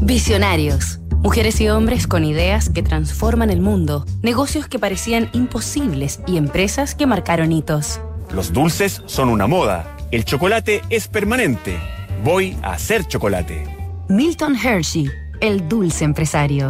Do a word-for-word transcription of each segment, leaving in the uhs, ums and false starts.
Visionarios. Mujeres y hombres con ideas que transforman el mundo, negocios que parecían imposibles y empresas que marcaron hitos. Los dulces son una moda. El chocolate es permanente. Voy a hacer chocolate. Milton Hershey, el dulce empresario.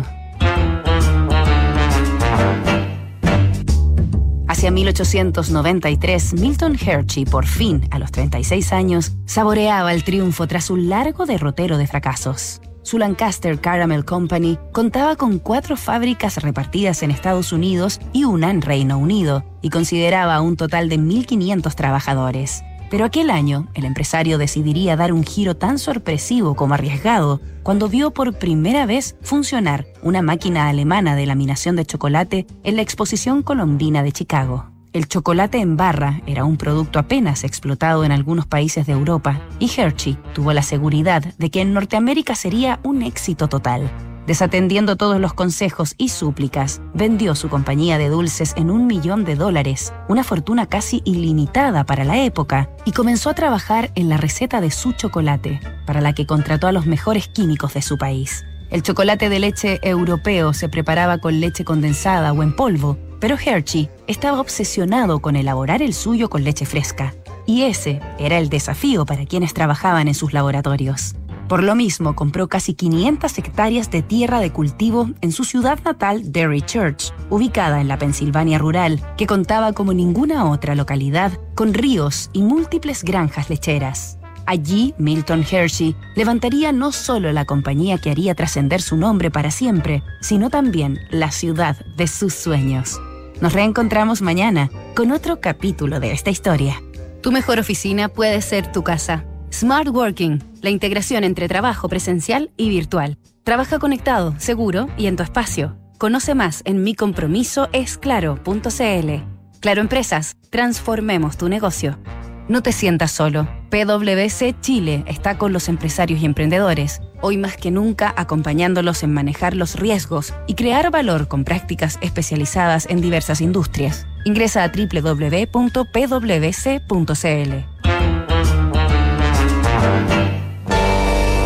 Hacia mil ochocientos noventa y tres, Milton Hershey, por fin, a los treinta y seis años, saboreaba el triunfo tras un largo derrotero de fracasos. Su Lancaster Caramel Company contaba con cuatro fábricas repartidas en Estados Unidos y una en Reino Unido, y consideraba un total de mil quinientos trabajadores. Pero aquel año, el empresario decidiría dar un giro tan sorpresivo como arriesgado cuando vio por primera vez funcionar una máquina alemana de laminación de chocolate en la Exposición Colombina de Chicago. El chocolate en barra era un producto apenas explotado en algunos países de Europa, y Hershey tuvo la seguridad de que en Norteamérica sería un éxito total. Desatendiendo todos los consejos y súplicas, vendió su compañía de dulces en un millón de dólares, una fortuna casi ilimitada para la época, y comenzó a trabajar en la receta de su chocolate, para la que contrató a los mejores químicos de su país. El chocolate de leche europeo se preparaba con leche condensada o en polvo, pero Hershey estaba obsesionado con elaborar el suyo con leche fresca, y ese era el desafío para quienes trabajaban en sus laboratorios. Por lo mismo, compró casi quinientas hectáreas de tierra de cultivo en su ciudad natal, Derry Church, ubicada en la Pensilvania rural, que contaba como ninguna otra localidad con ríos y múltiples granjas lecheras. Allí, Milton Hershey levantaría no solo la compañía que haría trascender su nombre para siempre, sino también la ciudad de sus sueños. Nos reencontramos mañana con otro capítulo de esta historia. Tu mejor oficina puede ser tu casa. Smart Working, la integración entre trabajo presencial y virtual. Trabaja conectado, seguro y en tu espacio. Conoce más en mi compromiso es claro punto c l. Claro Empresas, transformemos tu negocio. No te sientas solo. P W C Chile está con los empresarios y emprendedores, hoy más que nunca acompañándolos en manejar los riesgos y crear valor con prácticas especializadas en diversas industrias. Ingresa a doble u doble u doble u punto p w c punto c l.